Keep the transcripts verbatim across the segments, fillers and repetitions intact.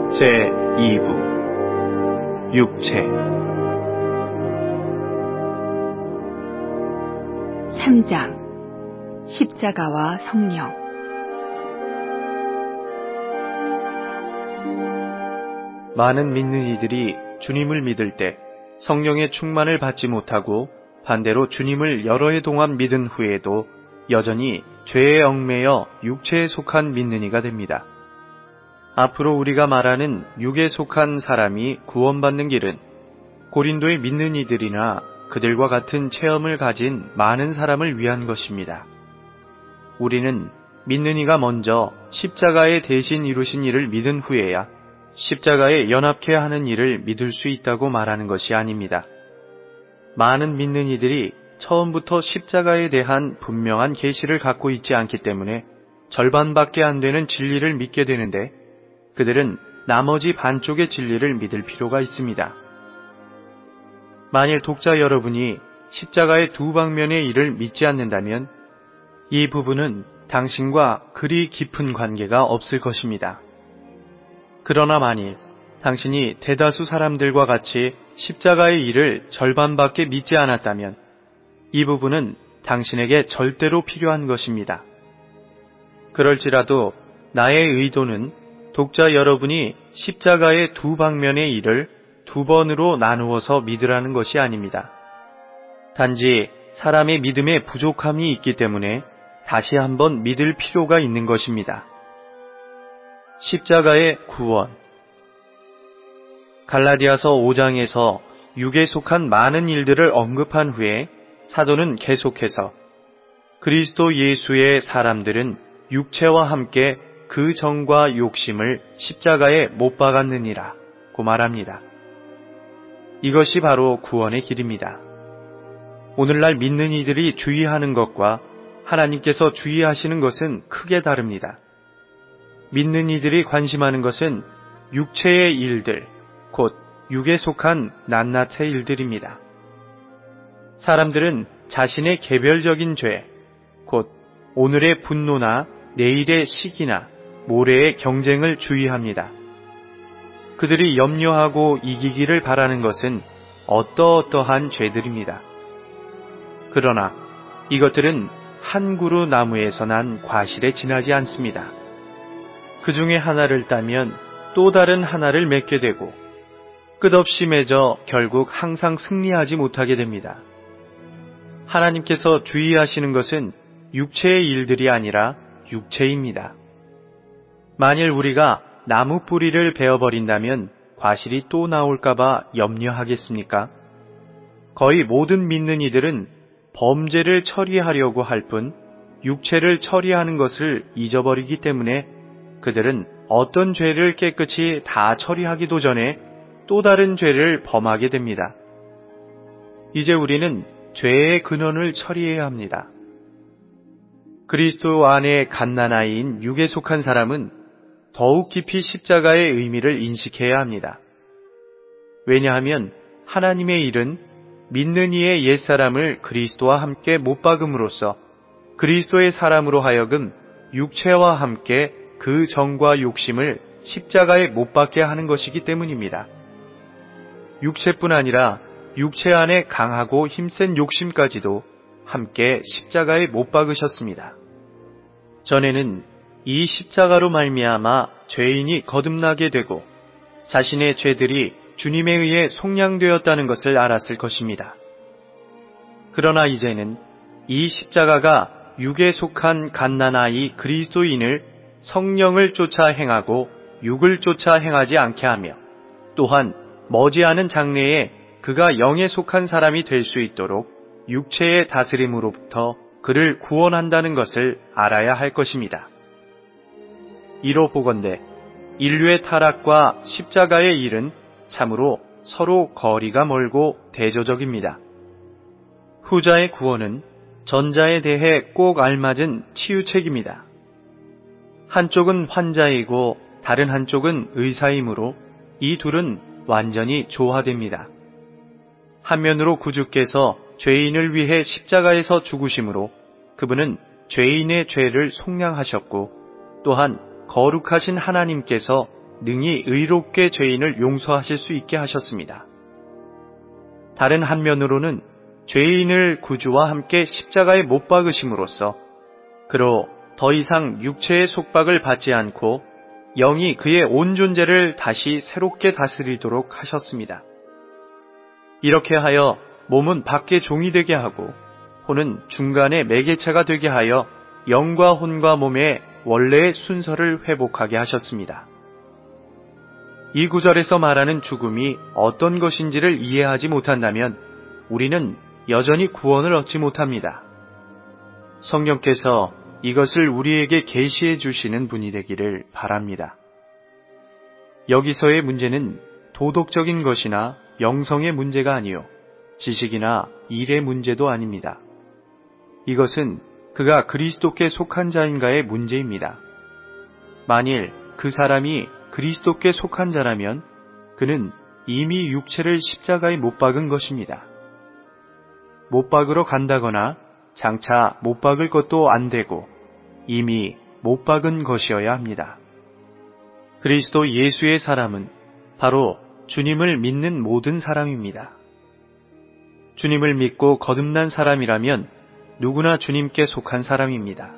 제이 부 육체 삼 장 십자가와 성령. 많은 믿는 이들이 주님을 믿을 때 성령의 충만을 받지 못하고 반대로 주님을 여러 해 동안 믿은 후에도 여전히 죄에 얽매여 육체에 속한 믿는 이가 됩니다. 앞으로 우리가 말하는 육에 속한 사람이 구원받는 길은 고린도의 믿는 이들이나 그들과 같은 체험을 가진 많은 사람을 위한 것입니다. 우리는 믿는 이가 먼저 십자가에 대신 이루신 일을 믿은 후에야 십자가에 연합케 하는 일을 믿을 수 있다고 말하는 것이 아닙니다. 많은 믿는 이들이 처음부터 십자가에 대한 분명한 계시를 갖고 있지 않기 때문에 절반밖에 안 되는 진리를 믿게 되는데 그들은 나머지 반쪽의 진리를 믿을 필요가 있습니다. 만일 독자 여러분이 십자가의 두 방면의 일을 믿지 않는다면 이 부분은 당신과 그리 깊은 관계가 없을 것입니다. 그러나 만일 당신이 대다수 사람들과 같이 십자가의 일을 절반밖에 믿지 않았다면 이 부분은 당신에게 절대로 필요한 것입니다. 그럴지라도 나의 의도는 독자 여러분이 십자가의 두 방면의 일을 두 번으로 나누어서 믿으라는 것이 아닙니다. 단지 사람의 믿음에 부족함이 있기 때문에 다시 한번 믿을 필요가 있는 것입니다. 십자가의 구원. 갈라디아서 오 장에서 육에 속한 많은 일들을 언급한 후에 사도는 계속해서 그리스도 예수의 사람들은 육체와 함께 그 정과 욕심을 십자가에 못 박았느니라 고 말합니다. 이것이 바로 구원의 길입니다. 오늘날 믿는 이들이 주의하는 것과 하나님께서 주의하시는 것은 크게 다릅니다. 믿는 이들이 관심하는 것은 육체의 일들, 곧 육에 속한 낱낱의 일들입니다. 사람들은 자신의 개별적인 죄, 곧 오늘의 분노나 내일의 시기나 모레의 경쟁을 주의합니다. 그들이 염려하고 이기기를 바라는 것은 어떠어떠한 죄들입니다. 그러나 이것들은 한 그루 나무에서 난 과실에 지나지 않습니다. 그 중에 하나를 따면 또 다른 하나를 맺게 되고 끝없이 맺어 결국 항상 승리하지 못하게 됩니다. 하나님께서 주의하시는 것은 육체의 일들이 아니라 육체입니다. 만일 우리가 나무 뿌리를 베어버린다면 과실이 또 나올까봐 염려하겠습니까? 거의 모든 믿는 이들은 범죄를 처리하려고 할 뿐 육체를 처리하는 것을 잊어버리기 때문에 그들은 어떤 죄를 깨끗이 다 처리하기도 전에 또 다른 죄를 범하게 됩니다. 이제 우리는 죄의 근원을 처리해야 합니다. 그리스도 안에 갓난아이인 육에 속한 사람은 더욱 깊이 십자가의 의미를 인식해야 합니다. 왜냐하면 하나님의 일은 믿는 이의 옛사람을 그리스도와 함께 못 박음으로써 그리스도의 사람으로 하여금 육체와 함께 그 정과 욕심을 십자가에 못 박게 하는 것이기 때문입니다. 육체뿐 아니라 육체 안에 강하고 힘센 욕심까지도 함께 십자가에 못 박으셨습니다. 전에는 이 십자가로 말미암아 죄인이 거듭나게 되고 자신의 죄들이 주님에 의해 속량되었다는 것을 알았을 것입니다. 그러나 이제는 이 십자가가 육에 속한 갓난아이 그리스도인을 성령을 쫓아 행하고 육을 쫓아 행하지 않게 하며 또한 머지않은 장래에 그가 영에 속한 사람이 될 수 있도록 육체의 다스림으로부터 그를 구원한다는 것을 알아야 할 것입니다. 이로 보건대 인류의 타락과 십자가의 일은 참으로 서로 거리가 멀고 대조적입니다. 후자의 구원은 전자에 대해 꼭 알맞은 치유책입니다. 한쪽은 환자이고 다른 한쪽은 의사이므로 이 둘은 완전히 조화됩니다. 한면으로 구주께서 죄인을 위해 십자가에서 죽으심으로 그분은 죄인의 죄를 속량하셨고 또한 거룩하신 하나님께서 능히 의롭게 죄인을 용서하실 수 있게 하셨습니다. 다른 한면으로는 죄인을 구주와 함께 십자가에 못 박으심으로써 그로 더 이상 육체의 속박을 받지 않고 영이 그의 온 존재를 다시 새롭게 다스리도록 하셨습니다. 이렇게 하여 몸은 밖에 종이 되게 하고 혼은 중간에 매개체가 되게 하여 영과 혼과 몸의 원래의 순서를 회복하게 하셨습니다. 이 구절에서 말하는 죽음이 어떤 것인지를 이해하지 못한다면 우리는 여전히 구원을 얻지 못합니다. 성령께서 이것을 우리에게 계시해 주시는 분이 되기를 바랍니다. 여기서의 문제는 도덕적인 것이나 영성의 문제가 아니요 지식이나 일의 문제도 아닙니다. 이것은 그가 그리스도께 속한 자인가의 문제입니다. 만일 그 사람이 그리스도께 속한 자라면 그는 이미 육체를 십자가에 못 박은 것입니다. 못 박으러 간다거나 장차 못 박을 것도 안 되고 이미 못 박은 것이어야 합니다. 그리스도 예수의 사람은 바로 주님을 믿는 모든 사람입니다. 주님을 믿고 거듭난 사람이라면 누구나 주님께 속한 사람입니다.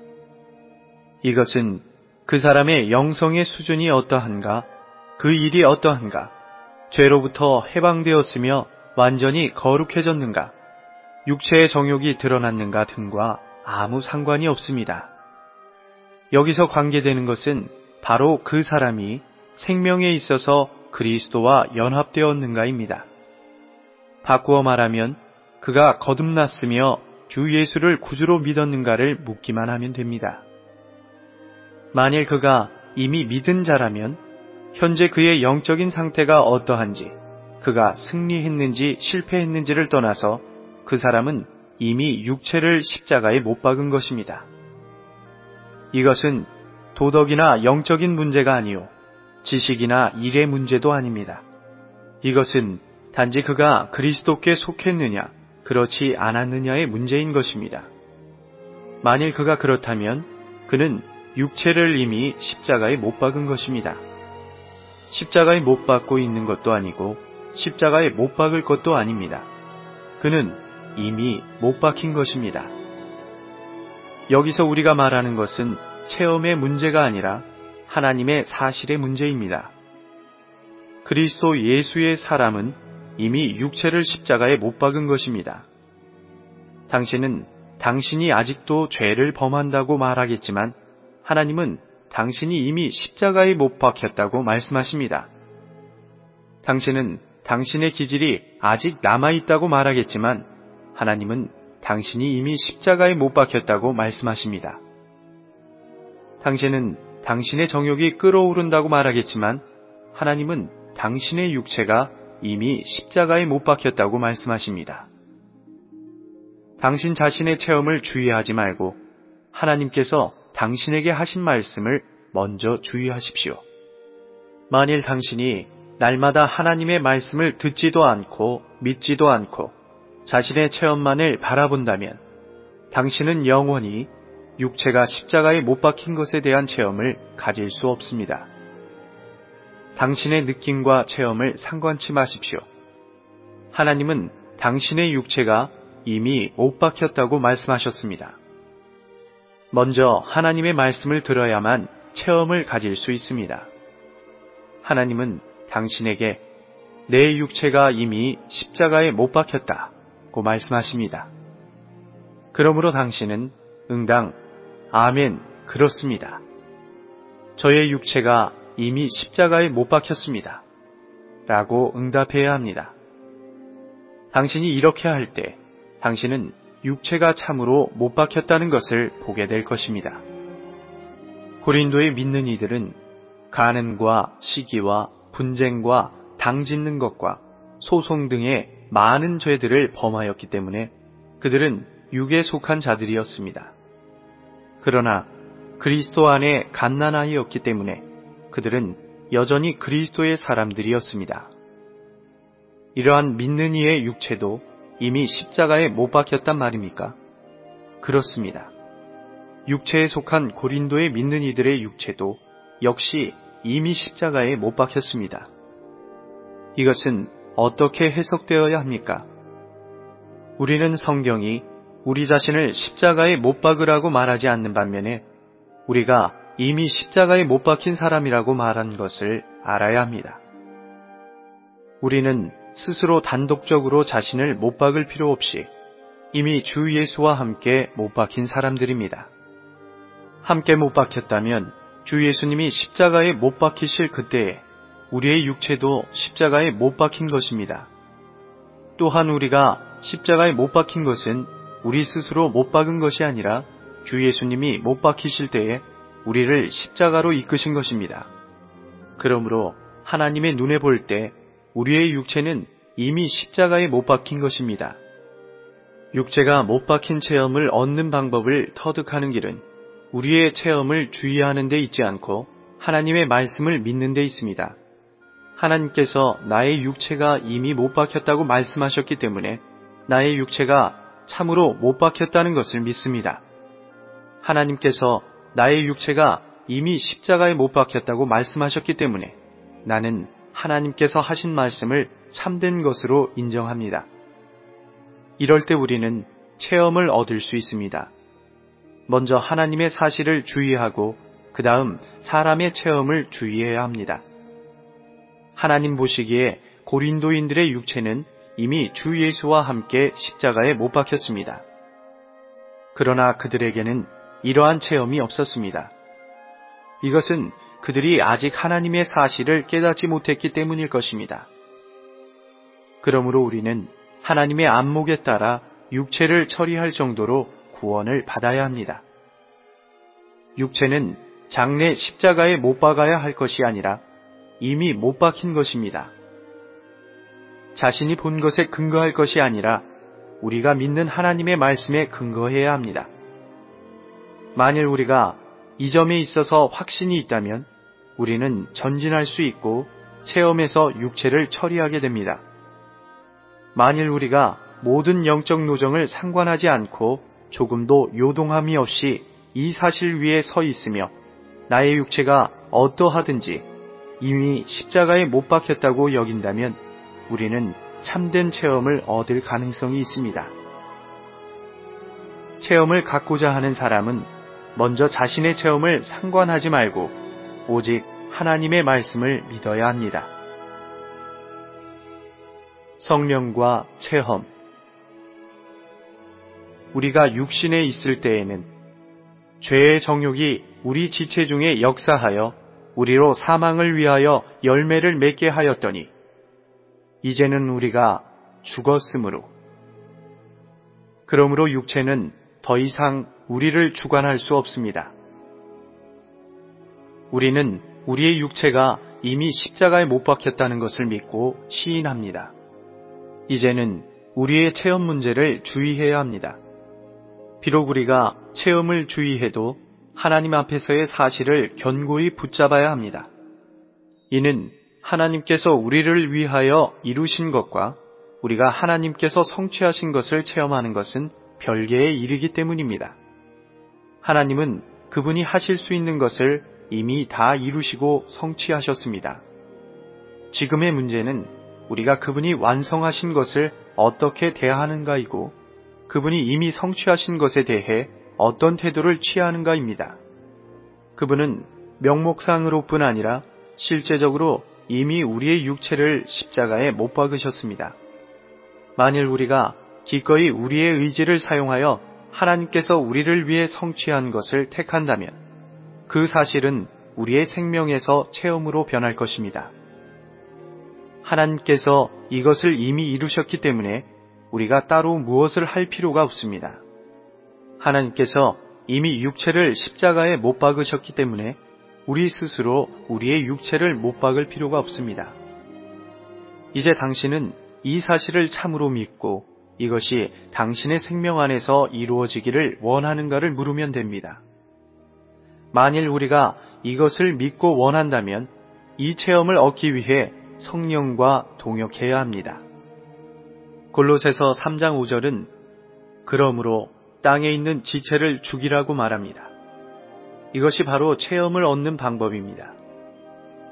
이것은 그 사람의 영성의 수준이 어떠한가, 그 일이 어떠한가, 죄로부터 해방되었으며 완전히 거룩해졌는가, 육체의 정욕이 드러났는가 등과 아무 상관이 없습니다. 여기서 관계되는 것은 바로 그 사람이 생명에 있어서 그리스도와 연합되었는가입니다. 바꾸어 말하면 그가 거듭났으며 주 예수를 구주로 믿었는가를 묻기만 하면 됩니다. 만일 그가 이미 믿은 자라면 현재 그의 영적인 상태가 어떠한지, 그가 승리했는지 실패했는지를 떠나서 그 사람은 이미 육체를 십자가에 못 박은 것입니다. 이것은 도덕이나 영적인 문제가 아니요 지식이나 일의 문제도 아닙니다. 이것은 단지 그가 그리스도께 속했느냐 그렇지 않았느냐의 문제인 것입니다. 만일 그가 그렇다면 그는 육체를 이미 십자가에 못 박은 것입니다. 십자가에 못 박고 있는 것도 아니고 십자가에 못 박을 것도 아닙니다. 그는 이미 못 박힌 것입니다. 여기서 우리가 말하는 것은 체험의 문제가 아니라 하나님의 사실의 문제입니다. 그리스도 예수의 사람은 이미 육체를 십자가에 못 박은 것입니다. 당신은 당신이 아직도 죄를 범한다고 말하겠지만 하나님은 당신이 이미 십자가에 못 박혔다고 말씀하십니다. 당신은 당신의 기질이 아직 남아있다고 말하겠지만 하나님은 당신이 이미 십자가에 못 박혔다고 말씀하십니다. 당신은 당신의 정욕이 끓어오른다고 말하겠지만 하나님은 당신의 육체가 이미 십자가에 못 박혔다고 말씀하십니다. 당신 자신의 체험을 주의하지 말고 하나님께서 당신에게 하신 말씀을 먼저 주의하십시오. 만일 당신이 날마다 하나님의 말씀을 듣지도 않고 믿지도 않고 자신의 체험만을 바라본다면 당신은 영원히 육체가 십자가에 못 박힌 것에 대한 체험을 가질 수 없습니다. 당신의 느낌과 체험을 상관치 마십시오. 하나님은 당신의 육체가 이미 못 박혔다고 말씀하셨습니다. 먼저 하나님의 말씀을 들어야만 체험을 가질 수 있습니다. 하나님은 당신에게 내 육체가 이미 십자가에 못 박혔다고 말씀하십니다. 그러므로 당신은 응당 아멘 그렇습니다. 저의 육체가 이미 십자가에 못 박혔습니다. 라고 응답해야 합니다. 당신이 이렇게 할 때 당신은 육체가 참으로 못 박혔다는 것을 보게 될 것입니다. 고린도에 믿는 이들은 간음과 시기와 분쟁과 당짓는 것과 소송 등의 많은 죄들을 범하였기 때문에 그들은 육에 속한 자들이었습니다. 그러나 그리스도 안에 갓난아이였기 때문에 그들은 여전히 그리스도의 사람들이었습니다. 이러한 믿는 이의 육체도 이미 십자가에 못 박혔단 말입니까? 그렇습니다. 육체에 속한 고린도의 믿는 이들의 육체도 역시 이미 십자가에 못 박혔습니다. 이것은 어떻게 해석되어야 합니까? 우리는 성경이 우리 자신을 십자가에 못 박으라고 말하지 않는 반면에 우리가 이미 십자가에 못 박힌 사람이라고 말한 것을 알아야 합니다. 우리는 스스로 단독적으로 자신을 못 박을 필요 없이 이미 주 예수와 함께 못 박힌 사람들입니다. 함께 못 박혔다면 주 예수님이 십자가에 못 박히실 그때에 우리의 육체도 십자가에 못 박힌 것입니다. 또한 우리가 십자가에 못 박힌 것은 우리 스스로 못 박은 것이 아니라 주 예수님이 못 박히실 때에 우리를 십자가로 이끄신 것입니다. 그러므로 하나님의 눈에 볼 때 우리의 육체는 이미 십자가에 못 박힌 것입니다. 육체가 못 박힌 체험을 얻는 방법을 터득하는 길은 우리의 체험을 주의하는 데 있지 않고 하나님의 말씀을 믿는 데 있습니다. 하나님께서 나의 육체가 이미 못 박혔다고 말씀하셨기 때문에 나의 육체가 참으로 못 박혔다는 것을 믿습니다. 하나님께서 나의 육체가 이미 십자가에 못 박혔다고 말씀하셨기 때문에 나는 하나님께서 하신 말씀을 참된 것으로 인정합니다. 이럴 때 우리는 체험을 얻을 수 있습니다. 먼저 하나님의 사실을 주의하고 그 다음 사람의 체험을 주의해야 합니다. 하나님 보시기에 고린도인들의 육체는 이미 주 예수와 함께 십자가에 못 박혔습니다. 그러나 그들에게는 이러한 체험이 없었습니다. 이것은 그들이 아직 하나님의 사실을 깨닫지 못했기 때문일 것입니다. 그러므로 우리는 하나님의 안목에 따라 육체를 처리할 정도로 구원을 받아야 합니다. 육체는 장래 십자가에 못 박아야 할 것이 아니라 이미 못 박힌 것입니다. 자신이 본 것에 근거할 것이 아니라 우리가 믿는 하나님의 말씀에 근거해야 합니다. 만일 우리가 이 점에 있어서 확신이 있다면 우리는 전진할 수 있고 체험에서 육체를 처리하게 됩니다. 만일 우리가 모든 영적 노정을 상관하지 않고 조금도 요동함이 없이 이 사실 위에 서 있으며 나의 육체가 어떠하든지 이미 십자가에 못 박혔다고 여긴다면 우리는 참된 체험을 얻을 가능성이 있습니다. 체험을 갖고자 하는 사람은 먼저 자신의 체험을 상관하지 말고 오직 하나님의 말씀을 믿어야 합니다. 성령과 체험. 우리가 육신에 있을 때에는 죄의 정욕이 우리 지체 중에 역사하여 우리로 사망을 위하여 열매를 맺게 하였더니 이제는 우리가 죽었으므로 그러므로 육체는 더 이상 우리를 주관할 수 없습니다. 우리는 우리의 육체가 이미 십자가에 못 박혔다는 것을 믿고 시인합니다. 이제는 우리의 체험 문제를 주의해야 합니다. 비록 우리가 체험을 주의해도 하나님 앞에서의 사실을 견고히 붙잡아야 합니다. 이는 하나님께서 우리를 위하여 이루신 것과 우리가 하나님께서 성취하신 것을 체험하는 것은 별개의 일이기 때문입니다. 하나님은 그분이 하실 수 있는 것을 이미 다 이루시고 성취하셨습니다. 지금의 문제는 우리가 그분이 완성하신 것을 어떻게 대하는가이고 그분이 이미 성취하신 것에 대해 어떤 태도를 취하는가입니다. 그분은 명목상으로뿐 아니라 실제적으로 이미 우리의 육체를 십자가에 못 박으셨습니다. 만일 우리가 기꺼이 우리의 의지를 사용하여 하나님께서 우리를 위해 성취한 것을 택한다면 그 사실은 우리의 생명에서 체험으로 변할 것입니다. 하나님께서 이것을 이미 이루셨기 때문에 우리가 따로 무엇을 할 필요가 없습니다. 하나님께서 이미 육체를 십자가에 못 박으셨기 때문에 우리 스스로 우리의 육체를 못 박을 필요가 없습니다. 이제 당신은 이 사실을 참으로 믿고 이것이 당신의 생명 안에서 이루어지기를 원하는가를 물으면 됩니다. 만일 우리가 이것을 믿고 원한다면 이 체험을 얻기 위해 성령과 동역해야 합니다. 골로새서 삼 장 오 절은 그러므로 땅에 있는 지체를 죽이라고 말합니다. 이것이 바로 체험을 얻는 방법입니다.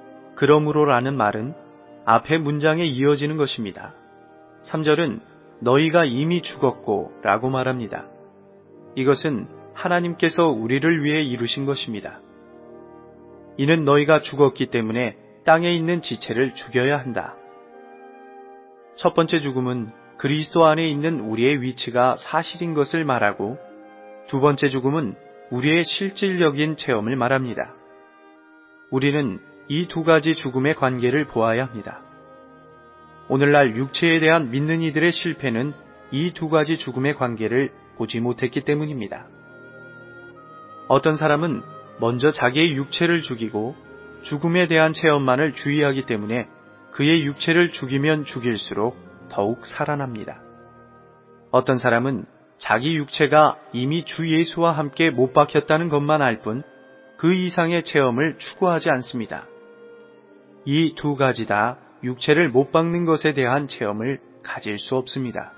그러므로라는 말은 앞의 문장에 이어지는 것입니다. 삼 절은 너희가 이미 죽었고 라고 말합니다. 이것은 하나님께서 우리를 위해 이루신 것입니다. 이는 너희가 죽었기 때문에 땅에 있는 지체를 죽여야 한다. 첫 번째 죽음은 그리스도 안에 있는 우리의 위치가 사실인 것을 말하고, 두 번째 죽음은 우리의 실질적인 체험을 말합니다. 우리는 이 두 가지 죽음의 관계를 보아야 합니다. 오늘날 육체에 대한 믿는 이들의 실패는 이 두 가지 죽음의 관계를 보지 못했기 때문입니다. 어떤 사람은 먼저 자기의 육체를 죽이고 죽음에 대한 체험만을 주의하기 때문에 그의 육체를 죽이면 죽일수록 더욱 살아납니다. 어떤 사람은 자기 육체가 이미 주 예수와 함께 못 박혔다는 것만 알 뿐 그 이상의 체험을 추구하지 않습니다. 이 두 가지 다 육체를 못 박는 것에 대한 체험을 가질 수 없습니다.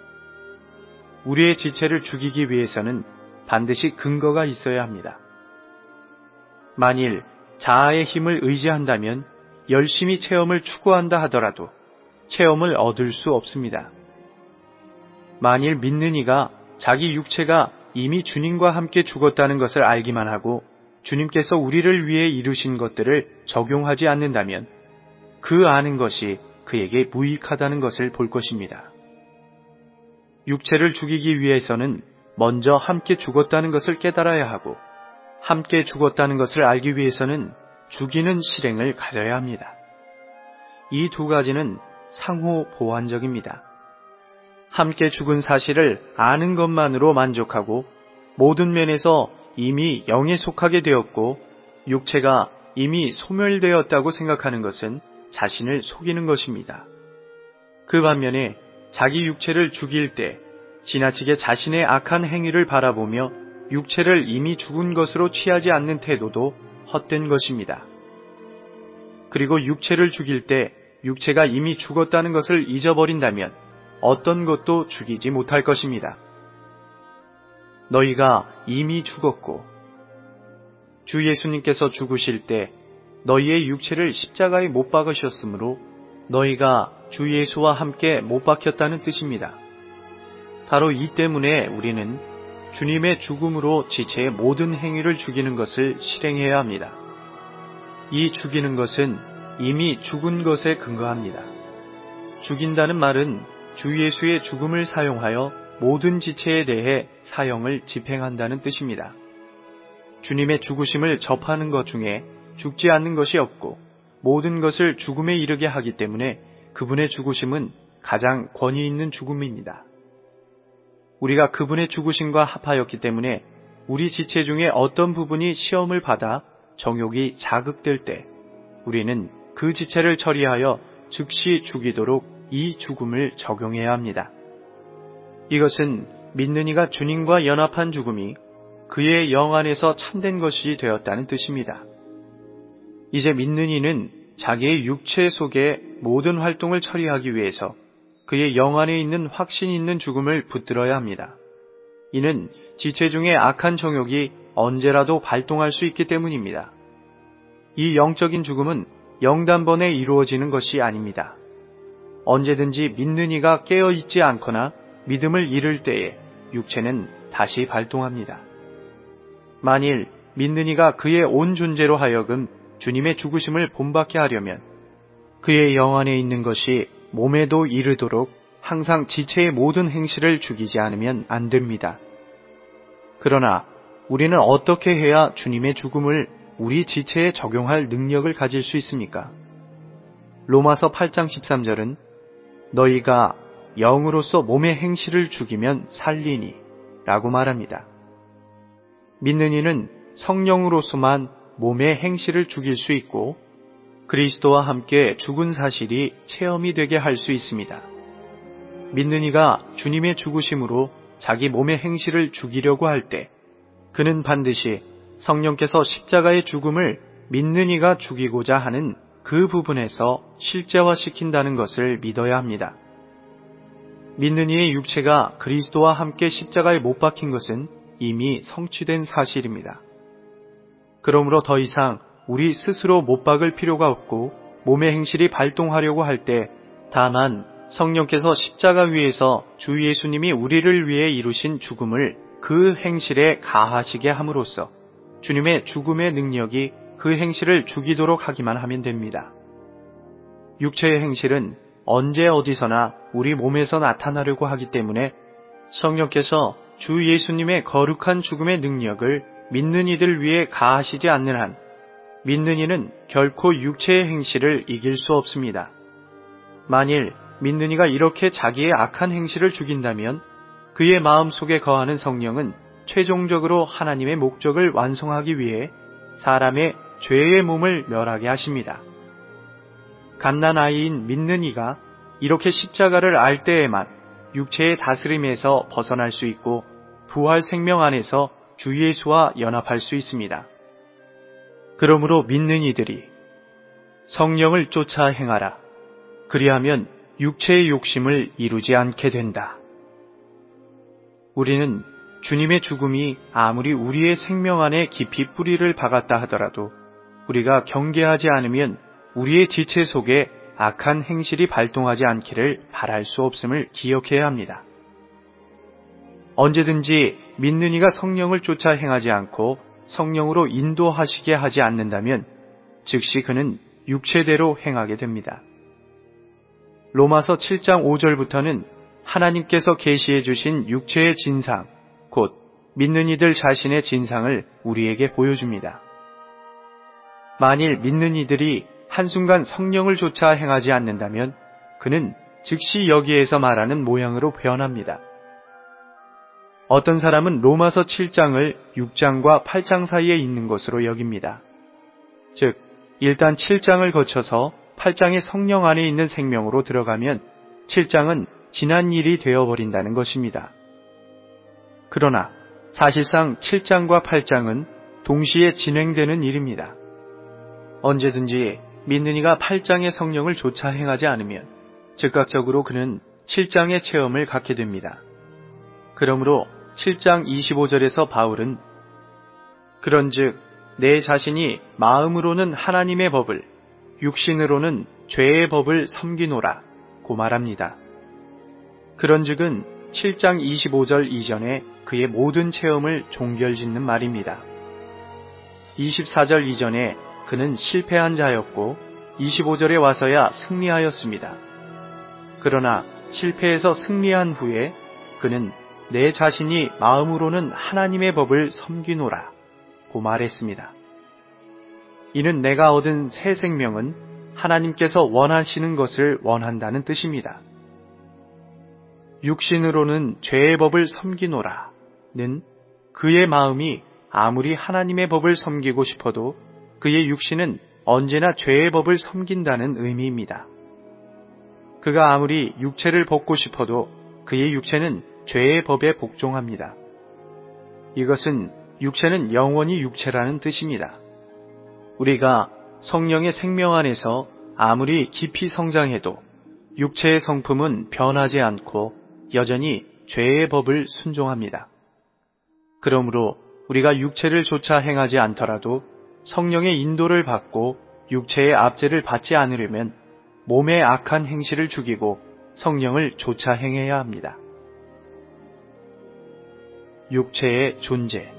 우리의 지체를 죽이기 위해서는 반드시 근거가 있어야 합니다. 만일 자아의 힘을 의지한다면 열심히 체험을 추구한다 하더라도 체험을 얻을 수 없습니다. 만일 믿는 이가 자기 육체가 이미 주님과 함께 죽었다는 것을 알기만 하고 주님께서 우리를 위해 이루신 것들을 적용하지 않는다면 그 아는 것이 그에게 무익하다는 것을 볼 것입니다. 육체를 죽이기 위해서는 먼저 함께 죽었다는 것을 깨달아야 하고, 함께 죽었다는 것을 알기 위해서는 죽이는 실행을 가져야 합니다. 이 두 가지는 상호 보완적입니다. 함께 죽은 사실을 아는 것만으로 만족하고 모든 면에서 이미 영에 속하게 되었고 육체가 이미 소멸되었다고 생각하는 것은 자신을 속이는 것입니다. 그 반면에 자기 육체를 죽일 때 지나치게 자신의 악한 행위를 바라보며 육체를 이미 죽은 것으로 취하지 않는 태도도 헛된 것입니다. 그리고 육체를 죽일 때 육체가 이미 죽었다는 것을 잊어버린다면 어떤 것도 죽이지 못할 것입니다. 너희가 이미 죽었고, 주 예수님께서 죽으실 때 너희의 육체를 십자가에 못 박으셨으므로 너희가 주 예수와 함께 못 박혔다는 뜻입니다. 바로 이 때문에 우리는 주님의 죽음으로 지체의 모든 행위를 죽이는 것을 실행해야 합니다. 이 죽이는 것은 이미 죽은 것에 근거합니다. 죽인다는 말은 주 예수의 죽음을 사용하여 모든 지체에 대해 사형을 집행한다는 뜻입니다. 주님의 죽으심을 접하는 것 중에 죽지 않는 것이 없고 모든 것을 죽음에 이르게 하기 때문에 그분의 죽으심은 가장 권위 있는 죽음입니다. 우리가 그분의 죽으심과 합하였기 때문에 우리 지체 중에 어떤 부분이 시험을 받아 정욕이 자극될 때 우리는 그 지체를 처리하여 즉시 죽이도록 이 죽음을 적용해야 합니다. 이것은 믿는 이가 주님과 연합한 죽음이 그의 영 안에서 참된 것이 되었다는 뜻입니다. 이제 믿는 이는 자기의 육체 속의 모든 활동을 처리하기 위해서 그의 영 안에 있는 확신 있는 죽음을 붙들어야 합니다. 이는 지체 중에 악한 정욕이 언제라도 발동할 수 있기 때문입니다. 이 영적인 죽음은 영단번에 이루어지는 것이 아닙니다. 언제든지 믿는 이가 깨어있지 않거나 믿음을 잃을 때에 육체는 다시 발동합니다. 만일 믿는 이가 그의 온 존재로 하여금 주님의 죽으심을 본받게 하려면 그의 영 안에 있는 것이 몸에도 이르도록 항상 지체의 모든 행실을 죽이지 않으면 안 됩니다. 그러나 우리는 어떻게 해야 주님의 죽음을 우리 지체에 적용할 능력을 가질 수 있습니까? 로마서 팔 장 십삼 절은 너희가 영으로서 몸의 행실을 죽이면 살리니 라고 말합니다. 믿는 이는 성령으로서만 몸의 행실을 죽일 수 있고 그리스도와 함께 죽은 사실이 체험이 되게 할 수 있습니다. 믿는 이가 주님의 죽으심으로 자기 몸의 행실을 죽이려고 할 때 그는 반드시 성령께서 십자가의 죽음을 믿는 이가 죽이고자 하는 그 부분에서 실제화시킨다는 것을 믿어야 합니다. 믿는 이의 육체가 그리스도와 함께 십자가에 못 박힌 것은 이미 성취된 사실입니다. 그러므로 더 이상 우리 스스로 못 박을 필요가 없고 몸의 행실이 발동하려고 할 때 다만 성령께서 십자가 위에서 주 예수님이 우리를 위해 이루신 죽음을 그 행실에 가하시게 함으로써 주님의 죽음의 능력이 그 행실을 죽이도록 하기만 하면 됩니다. 육체의 행실은 언제 어디서나 우리 몸에서 나타나려고 하기 때문에 성령께서 주 예수님의 거룩한 죽음의 능력을 믿는 이들 위해 가하시지 않는 한 믿는 이는 결코 육체의 행실을 이길 수 없습니다. 만일 믿는 이가 이렇게 자기의 악한 행실을 죽인다면 그의 마음속에 거하는 성령은 최종적으로 하나님의 목적을 완성하기 위해 사람의 죄의 몸을 멸하게 하십니다. 갓난아이인 믿는 이가 이렇게 십자가를 알 때에만 육체의 다스림에서 벗어날 수 있고 부활 생명 안에서 주 예수와 연합할 수 있습니다. 그러므로 믿는 이들이 성령을 쫓아 행하라. 그리하면 육체의 욕심을 이루지 않게 된다. 우리는 주님의 죽음이 아무리 우리의 생명 안에 깊이 뿌리를 박았다 하더라도 우리가 경계하지 않으면 우리의 지체 속에 악한 행실이 발동하지 않기를 바랄 수 없음을 기억해야 합니다. 언제든지 믿는 이가 성령을 쫓아 행하지 않고 성령으로 인도하시게 하지 않는다면 즉시 그는 육체대로 행하게 됩니다. 로마서 칠 장 오 절부터는 하나님께서 계시해 주신 육체의 진상, 곧 믿는 이들 자신의 진상을 우리에게 보여줍니다. 만일 믿는 이들이 한순간 성령을 쫓아 행하지 않는다면 그는 즉시 여기에서 말하는 모양으로 변합니다. 어떤 사람은 로마서 칠 장을 육 장과 팔 장 사이에 있는 것으로 여깁니다. 즉, 일단 칠 장을 거쳐서 팔 장의 성령 안에 있는 생명으로 들어가면 칠 장은 지난 일이 되어버린다는 것입니다. 그러나 사실상 칠 장과 팔 장은 동시에 진행되는 일입니다. 언제든지 믿는 이가 팔 장의 성령을 쫓아 행하지 않으면 즉각적으로 그는 칠 장의 체험을 갖게 됩니다. 그러므로 칠 장 이십오 절에서 바울은 그런즉 내 자신이 마음으로는 하나님의 법을 육신으로는 죄의 법을 섬기노라 고 말합니다. 그런즉은 칠 장 이십오 절 이전에 그의 모든 체험을 종결짓는 말입니다. 이십사 절 이전에 그는 실패한 자였고 이십오 절에 와서야 승리하였습니다. 그러나 실패해서 승리한 후에 그는 내 자신이 마음으로는 하나님의 법을 섬기노라 고 말했습니다. 이는 내가 얻은 새 생명은 하나님께서 원하시는 것을 원한다는 뜻입니다. 육신으로는 죄의 법을 섬기노라는 그의 마음이 아무리 하나님의 법을 섬기고 싶어도 그의 육신은 언제나 죄의 법을 섬긴다는 의미입니다. 그가 아무리 육체를 벗고 싶어도 그의 육체는 죄의 법에 복종합니다. 이것은 육체는 영원히 육체라는 뜻입니다. 우리가 성령의 생명 안에서 아무리 깊이 성장해도 육체의 성품은 변하지 않고 여전히 죄의 법을 순종합니다. 그러므로 우리가 육체를 쫓아 행하지 않더라도 성령의 인도를 받고 육체의 압제를 받지 않으려면 몸의 악한 행실을 죽이고 성령을 쫓아 행해야 합니다. 육체의 존재.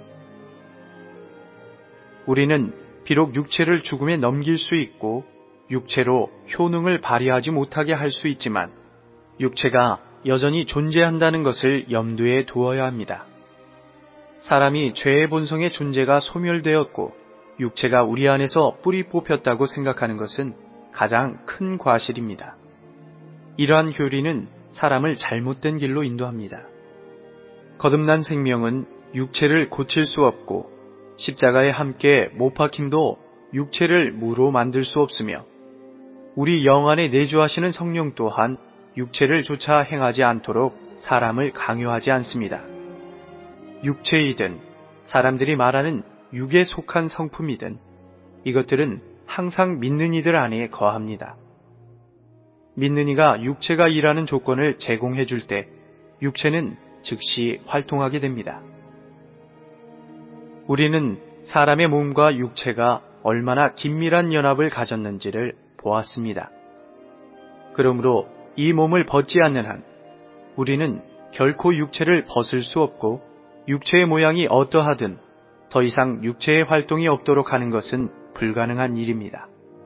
우리는 비록 육체를 죽음에 넘길 수 있고 육체로 효능을 발휘하지 못하게 할 수 있지만 육체가 여전히 존재한다는 것을 염두에 두어야 합니다. 사람이 죄의 본성의 존재가 소멸되었고 육체가 우리 안에서 뿌리 뽑혔다고 생각하는 것은 가장 큰 과실입니다. 이러한 교리는 사람을 잘못된 길로 인도합니다. 거듭난 생명은 육체를 고칠 수 없고 십자가에 함께 못 박힘도 육체를 무로 만들 수 없으며 우리 영 안에 내주하시는 성령 또한 육체를 쫓아 행하지 않도록 사람을 강요하지 않습니다. 육체이든 사람들이 말하는 육에 속한 성품이든 이것들은 항상 믿는 이들 안에 거합니다. 믿는 이가 육체가 일하는 조건을 제공해 줄 때 육체는 즉시 활동하게 됩니다. 우리는 사람의 몸과 육체가 얼마나 긴밀한 연합을 가졌는지를 보았습니다. 그러므로 이 몸을 벗지 않는 한 우리는 결코 육체를 벗을 수 없고 육체의 모양이 어떠하든 더 이상 육체의 활동이 없도록 하는 것은 불가능한 일입니다.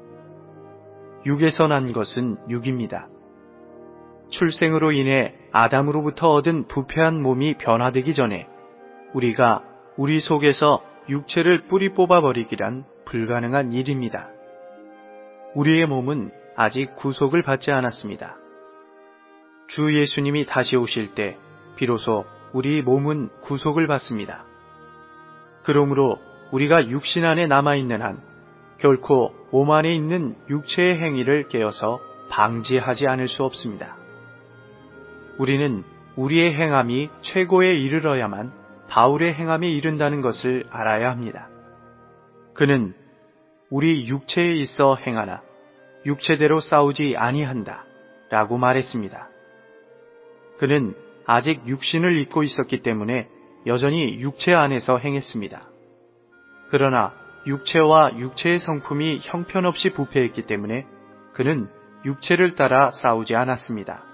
육에서 난 것은 육입니다. 출생으로 인해 아담으로부터 얻은 부패한 몸이 변화되기 전에 우리가 우리 속에서 육체를 뿌리 뽑아버리기란 불가능한 일입니다. 우리의 몸은 아직 구속을 받지 않았습니다. 주 예수님이 다시 오실 때 비로소 우리 몸은 구속을 받습니다. 그러므로 우리가 육신 안에 남아있는 한 결코 몸 안에 있는 육체의 행위를 깨어서 방지하지 않을 수 없습니다. 우리는 우리의 행함이 최고에 이르러야만 바울의 행함에 이른다는 것을 알아야 합니다. 그는 우리 육체에 있어 행하나 육체대로 싸우지 아니한다 라고 말했습니다. 그는 아직 육신을 입고 있었기 때문에 여전히 육체 안에서 행했습니다. 그러나 육체와 육체의 성품이 형편없이 부패했기 때문에 그는 육체를 따라 싸우지 않았습니다.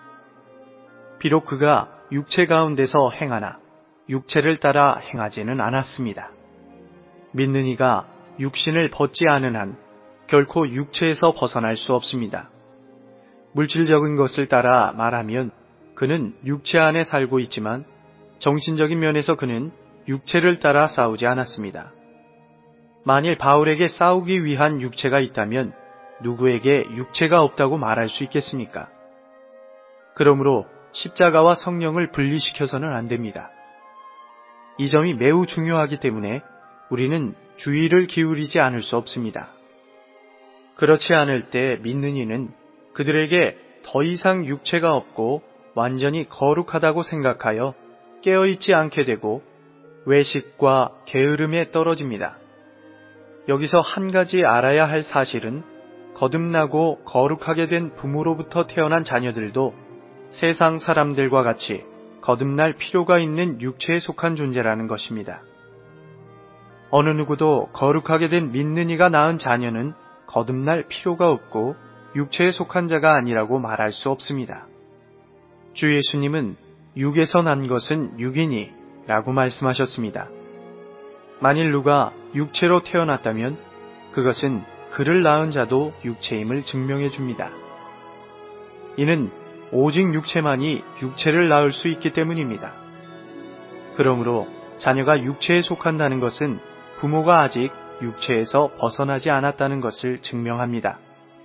비록 그가 육체 가운데서 행하나 육체를 따라 행하지는 않았습니다. 믿는 이가 육신을 벗지 않은 한 결코 육체에서 벗어날 수 없습니다. 물질적인 것을 따라 말하면 그는 육체 안에 살고 있지만 정신적인 면에서 그는 육체를 따라 싸우지 않았습니다. 만일 바울에게 싸우기 위한 육체가 있다면 누구에게 육체가 없다고 말할 수 있겠습니까? 그러므로 십자가와 성령을 분리시켜서는 안 됩니다. 이 점이 매우 중요하기 때문에 우리는 주의를 기울이지 않을 수 없습니다. 그렇지 않을 때 믿는 이는 그들에게 더 이상 육체가 없고 완전히 거룩하다고 생각하여 깨어있지 않게 되고 외식과 게으름에 떨어집니다. 여기서 한 가지 알아야 할 사실은 거듭나고 거룩하게 된 부모로부터 태어난 자녀들도 세상 사람들과 같이 거듭날 필요가 있는 육체에 속한 존재라는 것입니다. 어느 누구도 거룩하게 된 믿는 이가 낳은 자녀는 거듭날 필요가 없고 육체에 속한 자가 아니라고 말할 수 없습니다. 주 예수님은 육에서 난 것은 육이니 라고 말씀하셨습니다. 만일 누가 육체로 태어났다면 그것은 그를 낳은 자도 육체임을 증명해 줍니다. 이는 오직 육체만이 육체를 낳을 수 있기 때문입니다. 그러므로 자녀가 육체에 속한다는 것은 부모가 아직 육체에서 벗어나지 않았다는 것을 증명합니다.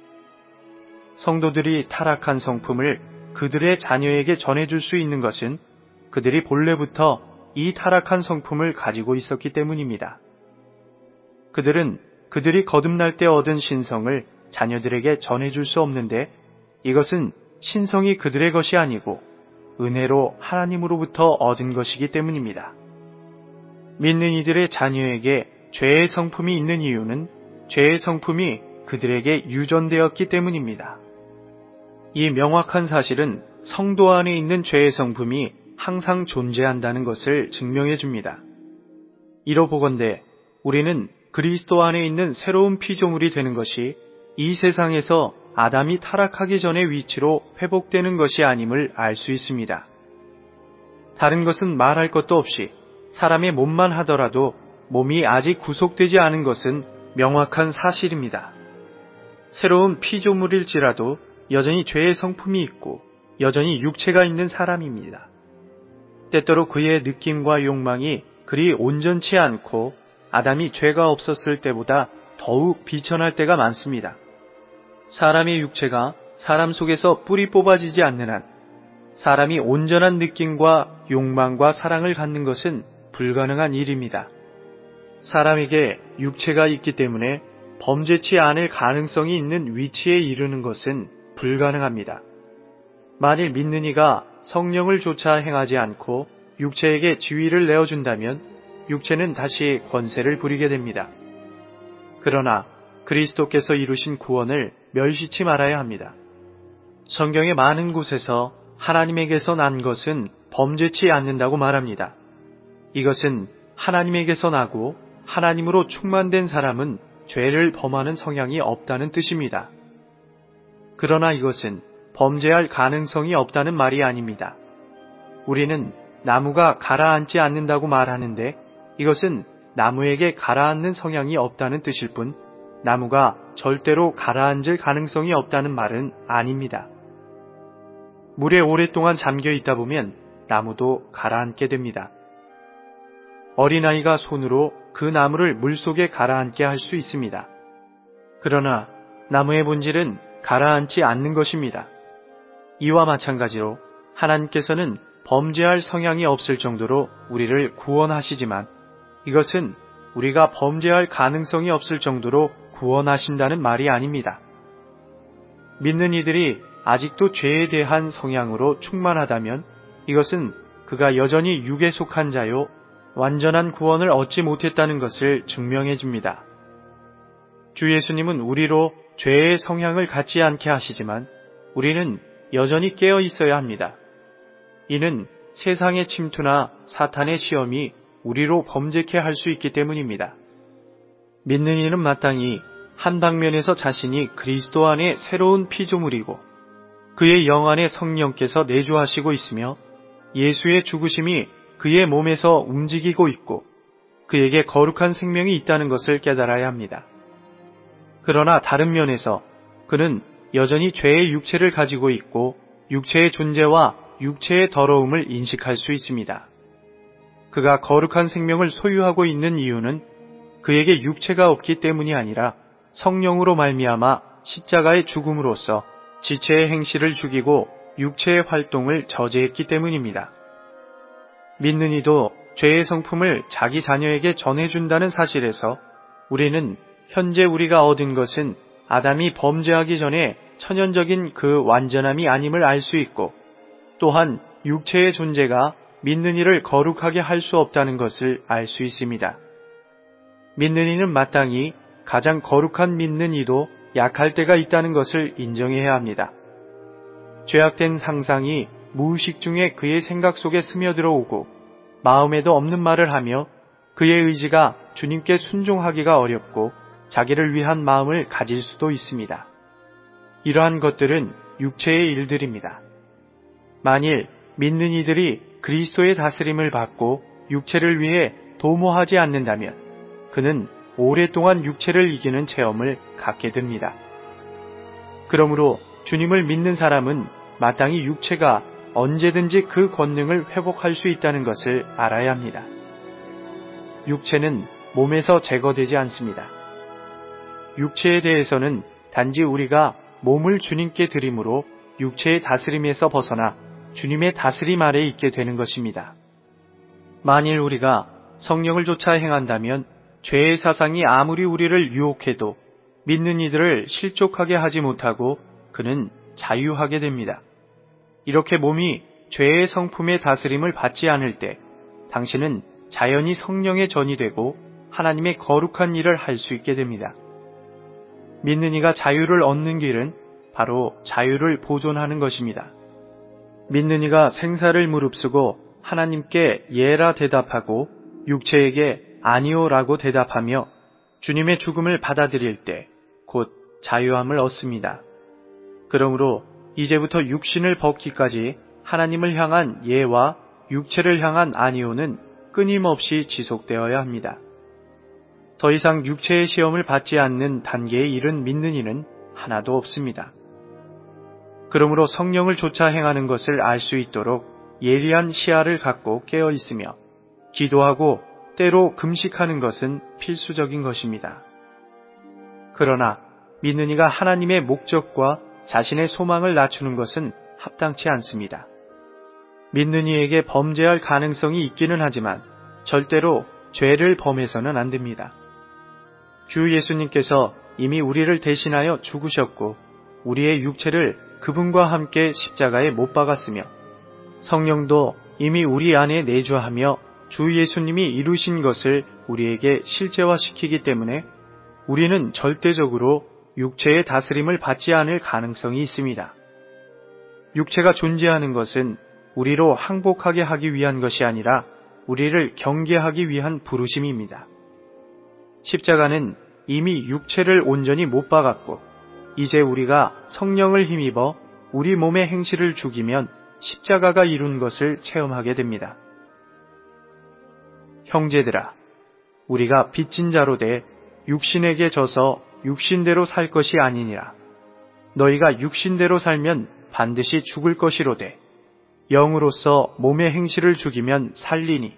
성도들이 타락한 성품을 그들의 자녀에게 전해줄 수 있는 것은 그들이 본래부터 이 타락한 성품을 가지고 있었기 때문입니다. 그들은 그들이 거듭날 때 얻은 신성을 자녀들에게 전해줄 수 없는데 이것은 신성이 그들의 것이 아니고 은혜로 하나님으로부터 얻은 것이기 때문입니다. 믿는 이들의 자녀에게 죄의 성품이 있는 이유는 죄의 성품이 그들에게 유전되었기 때문입니다. 이 명확한 사실은 성도 안에 있는 죄의 성품이 항상 존재한다는 것을 증명해 줍니다. 이로 보건대 우리는 그리스도 안에 있는 새로운 피조물이 되는 것이 이 세상에서 아담이 타락하기 전의 위치로 회복되는 것이 아님을 알 수 있습니다. 다른 것은 말할 것도 없이 사람의 몸만 하더라도 몸이 아직 구속되지 않은 것은 명확한 사실입니다. 새로운 피조물일지라도 여전히 죄의 성품이 있고 여전히 육체가 있는 사람입니다. 때때로 그의 느낌과 욕망이 그리 온전치 않고 아담이 죄가 없었을 때보다 더욱 비천할 때가 많습니다. 사람의 육체가 사람 속에서 뿌리 뽑아지지 않는 한 사람이 온전한 느낌과 욕망과 사랑을 갖는 것은 불가능한 일입니다. 사람에게 육체가 있기 때문에 범죄치 않을 가능성이 있는 위치에 이르는 것은 불가능합니다. 만일 믿는 이가 성령을 조차 행하지 않고 육체에게 지위를 내어준다면 육체는 다시 권세를 부리게 됩니다. 그러나 그리스도께서 이루신 구원을 멸시치 말아야 합니다. 성경의 많은 곳에서 하나님에게서 난 것은 범죄치 않는다고 말합니다. 이것은 하나님에게서 나고 하나님으로 충만된 사람은 죄를 범하는 성향이 없다는 뜻입니다. 그러나 이것은 범죄할 가능성이 없다는 말이 아닙니다. 우리는 나무가 가라앉지 않는다고 말하는데 이것은 나무에게 가라앉는 성향이 없다는 뜻일 뿐 나무가 절대로 가라앉을 가능성이 없다는 말은 아닙니다. 물에 오랫동안 잠겨 있다 보면 나무도 가라앉게 됩니다. 어린아이가 손으로 그 나무를 물속에 가라앉게 할 수 있습니다. 그러나 나무의 본질은 가라앉지 않는 것입니다. 이와 마찬가지로 하나님께서는 범죄할 성향이 없을 정도로 우리를 구원하시지만 이것은 우리가 범죄할 가능성이 없을 정도로 구원하신다는 말이 아닙니다. 믿는 이들이 아직도 죄에 대한 성향으로 충만하다면 이것은 그가 여전히 육에 속한 자요 완전한 구원을 얻지 못했다는 것을 증명해 줍니다. 주 예수님은 우리로 죄의 성향을 갖지 않게 하시지만 우리는 여전히 깨어 있어야 합니다. 이는 세상의 침투나 사탄의 시험이 우리로 범죄케 할 수 있기 때문입니다. 믿는 이는 마땅히 한 방면에서 자신이 그리스도 안에 새로운 피조물이고 그의 영 안에 성령께서 내주하시고 있으며 예수의 죽으심이 그의 몸에서 움직이고 있고 그에게 거룩한 생명이 있다는 것을 깨달아야 합니다. 그러나 다른 면에서 그는 여전히 죄의 육체를 가지고 있고 육체의 존재와 육체의 더러움을 인식할 수 있습니다. 그가 거룩한 생명을 소유하고 있는 이유는 그에게 육체가 없기 때문이 아니라 성령으로 말미암아 십자가의 죽음으로써 지체의 행실을 죽이고 육체의 활동을 저지했기 때문입니다. 믿는 이도 죄의 성품을 자기 자녀에게 전해준다는 사실에서 우리는 현재 우리가 얻은 것은 아담이 범죄하기 전에 천연적인 그 완전함이 아님을 알 수 있고 또한 육체의 존재가 믿는 이를 거룩하게 할 수 없다는 것을 알 수 있습니다. 믿는 이는 마땅히 가장 거룩한 믿는 이도 약할 때가 있다는 것을 인정해야 합니다. 죄악된 상상이 무의식 중에 그의 생각 속에 스며들어 오고 마음에도 없는 말을 하며 그의 의지가 주님께 순종하기가 어렵고 자기를 위한 마음을 가질 수도 있습니다. 이러한 것들은 육체의 일들입니다. 만일 믿는 이들이 그리스도의 다스림을 받고 육체를 위해 도모하지 않는다면 그는 오랫동안 육체를 이기는 체험을 갖게 됩니다. 그러므로 주님을 믿는 사람은 마땅히 육체가 언제든지 그 권능을 회복할 수 있다는 것을 알아야 합니다. 육체는 몸에서 제거되지 않습니다. 육체에 대해서는 단지 우리가 몸을 주님께 드림으로 육체의 다스림에서 벗어나 주님의 다스림 아래에 있게 되는 것입니다. 만일 우리가 성령을 쫓아 행한다면 죄의 사상이 아무리 우리를 유혹해도 믿는 이들을 실족하게 하지 못하고 그는 자유하게 됩니다. 이렇게 몸이 죄의 성품의 다스림을 받지 않을 때 당신은 자연히 성령의 전이 되고 하나님의 거룩한 일을 할 수 있게 됩니다. 믿는 이가 자유를 얻는 길은 바로 자유를 보존하는 것입니다. 믿는 이가 생사를 무릅쓰고 하나님께 예라 대답하고 육체에게 아니오라고 대답하며 주님의 죽음을 받아들일 때 곧 자유함을 얻습니다. 그러므로 이제부터 육신을 벗기까지 하나님을 향한 예와 육체를 향한 아니오는 끊임없이 지속되어야 합니다. 더 이상 육체의 시험을 받지 않는 단계에 이른 믿는 이는 하나도 없습니다. 그러므로 성령을 쫓아 행하는 것을 알 수 있도록 예리한 시야를 갖고 깨어 있으며 기도하고 때로 금식하는 것은 필수적인 것입니다. 그러나 믿는 이가 하나님의 목적과 자신의 소망을 낮추는 것은 합당치 않습니다. 믿는 이에게 범죄할 가능성이 있기는 하지만 절대로 죄를 범해서는 안 됩니다. 주 예수님께서 이미 우리를 대신하여 죽으셨고 우리의 육체를 그분과 함께 십자가에 못 박았으며 성령도 이미 우리 안에 내주하며 주 예수님이 이루신 것을 우리에게 실제화시키기 때문에 우리는 절대적으로 육체의 다스림을 받지 않을 가능성이 있습니다. 육체가 존재하는 것은 우리로 항복하게 하기 위한 것이 아니라 우리를 경계하기 위한 부르심입니다. 십자가는 이미 육체를 온전히 못 박았고 이제 우리가 성령을 힘입어 우리 몸의 행실을 죽이면 십자가가 이룬 것을 체험하게 됩니다. 형제들아, 우리가 빚진 자로 돼 육신에게 져서 육신대로 살 것이 아니니라. 너희가 육신대로 살면 반드시 죽을 것이로되 영으로서 몸의 행실을 죽이면 살리니.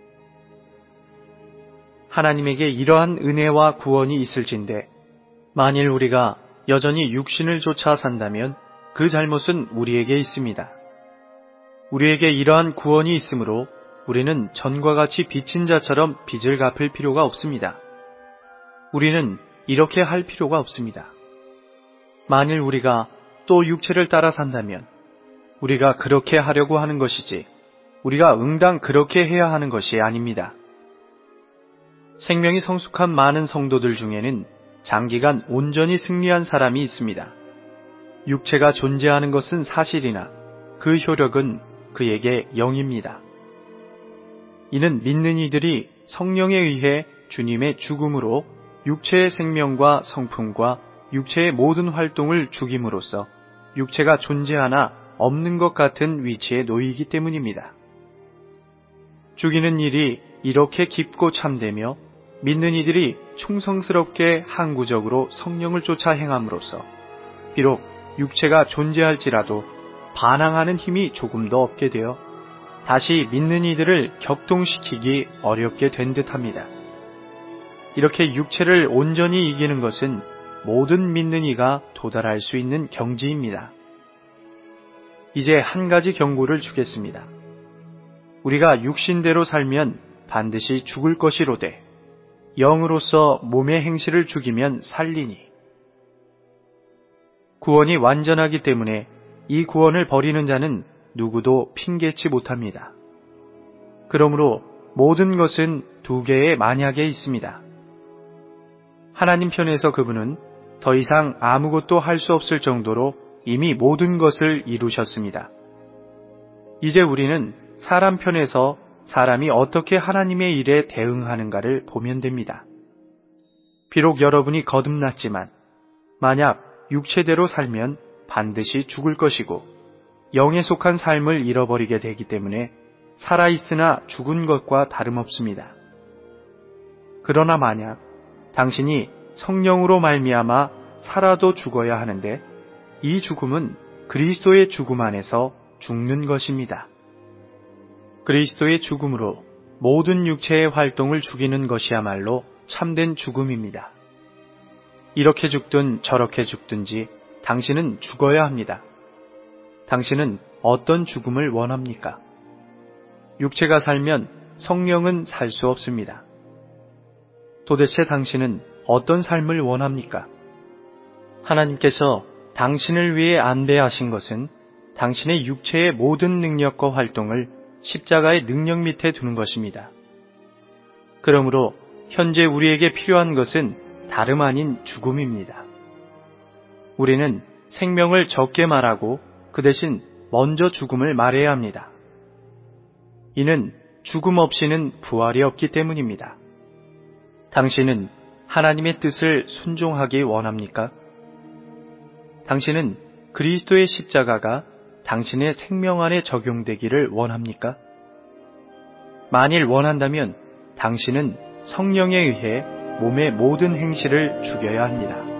하나님에게 이러한 은혜와 구원이 있을진데 만일 우리가 여전히 육신을 쫓아 산다면 그 잘못은 우리에게 있습니다. 우리에게 이러한 구원이 있으므로 우리는 전과 같이 빚진 자처럼 빚을 갚을 필요가 없습니다. 우리는 이렇게 할 필요가 없습니다. 만일 우리가 또 육체를 따라 산다면 우리가 그렇게 하려고 하는 것이지 우리가 응당 그렇게 해야 하는 것이 아닙니다. 생명이 성숙한 많은 성도들 중에는 장기간 온전히 승리한 사람이 있습니다. 육체가 존재하는 것은 사실이나 그 효력은 그에게 영입니다. 이는 믿는 이들이 성령에 의해 주님의 죽음으로 육체의 생명과 성품과 육체의 모든 활동을 죽임으로써 육체가 존재하나 없는 것 같은 위치에 놓이기 때문입니다. 죽이는 일이 이렇게 깊고 참되며 믿는 이들이 충성스럽게 항구적으로 성령을 쫓아 행함으로써 비록 육체가 존재할지라도 반항하는 힘이 조금 더 없게 되어 다시 믿는 이들을 격동시키기 어렵게 된 듯합니다. 이렇게 육체를 온전히 이기는 것은 모든 믿는 이가 도달할 수 있는 경지입니다. 이제 한 가지 경고를 주겠습니다. 우리가 육신대로 살면 반드시 죽을 것이로되 영으로서 몸의 행실을 죽이면 살리니. 구원이 완전하기 때문에 이 구원을 버리는 자는 누구도 핑계치 못합니다. 그러므로 모든 것은 두 개의 만약에 있습니다. 하나님 편에서 그분은 더 이상 아무것도 할 수 없을 정도로 이미 모든 것을 이루셨습니다. 이제 우리는 사람 편에서 사람이 어떻게 하나님의 일에 대응하는가를 보면 됩니다. 비록 여러분이 거듭났지만 만약 육체대로 살면 반드시 죽을 것이고 영에 속한 삶을 잃어버리게 되기 때문에 살아있으나 죽은 것과 다름없습니다. 그러나 만약 당신이 성령으로 말미암아 살아도 죽어야 하는데 이 죽음은 그리스도의 죽음 안에서 죽는 것입니다. 그리스도의 죽음으로 모든 육체의 활동을 죽이는 것이야말로 참된 죽음입니다. 이렇게 죽든 저렇게 죽든지 당신은 죽어야 합니다. 당신은 어떤 죽음을 원합니까? 육체가 살면 성령은 살 수 없습니다. 도대체 당신은 어떤 삶을 원합니까? 하나님께서 당신을 위해 안배하신 것은 당신의 육체의 모든 능력과 활동을 십자가의 능력 밑에 두는 것입니다. 그러므로 현재 우리에게 필요한 것은 다름 아닌 죽음입니다. 우리는 생명을 적게 말하고 그 대신 먼저 죽음을 말해야 합니다. 이는 죽음 없이는 부활이 없기 때문입니다. 당신은 하나님의 뜻을 순종하기 원합니까? 당신은 그리스도의 십자가가 당신의 생명 안에 적용되기를 원합니까? 만일 원한다면 당신은 성령에 의해 몸의 모든 행실을 죽여야 합니다.